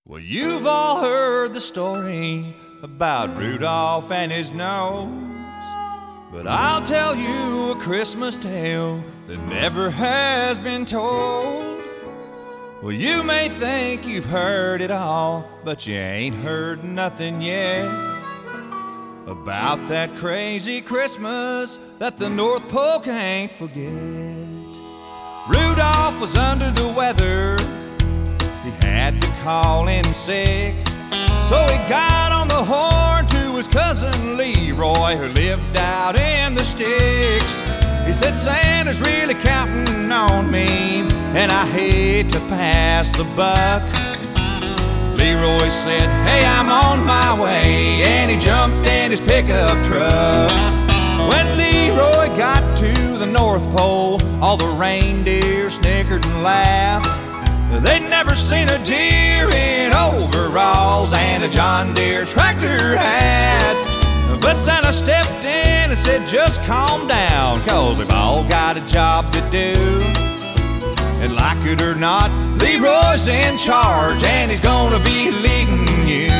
Well, you've all heard the story about Rudolph and his nose, but I'll tell you a Christmas tale that never has been told. Well, you may think you've heard it all, but you ain't heard nothing yet about that crazy Christmas that the North Pole can't forget. Rudolph was under the weather. He had to call in sick, so he got on the horn to his cousin Leroy, who lived out in the sticks. He said, Santa's really counting on me, and I hate to pass the buck. Leroy said, hey, I'm on my way, and he jumped in his pickup truck. When Leroy got to the North Pole, all the reindeer snickered and laughed. They'd never seen a deer in overalls and a John Deere tractor hat. But Santa stepped in and said, just calm down, 'cause they've all got a job to do. And like it or not, Leroy's in charge, and he's gonna be leading you.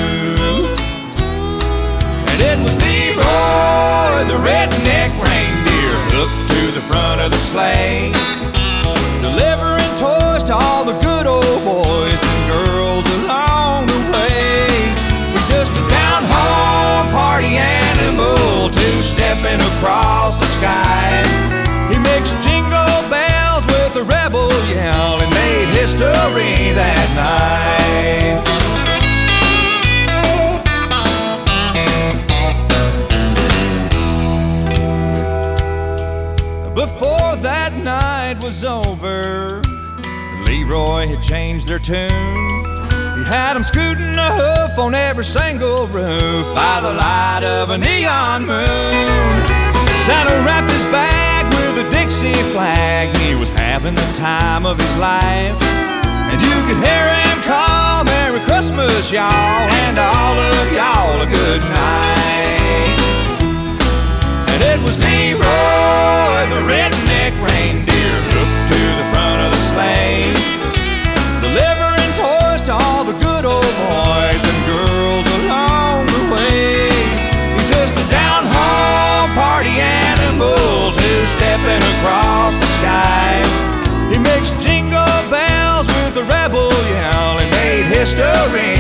And it was Leroy, the redneck reindeer, hooked to the front of the sleigh, delivering toys to all the good old boys and girls along the way. He's just a down-home party animal, two-stepping across the sky. He makes jingle bells with a rebel yell and made history that night. Before that night was over, Leroy had changed their tune. He had them scooting a hoof on every single roof by the light of a neon moon. Santa wrapped his bag with a Dixie flag. He was having the time of his life, and you could hear him call, Merry Christmas, y'all, and all of y'all a good night. And it was Leroy, the redneck reindeer, hooked to the front of the sleigh, delivering toys to all the good old boys and girls along the way. He's just a down-home party animal, two-stepping across the sky. He makes jingle bells with a rebel yell and made history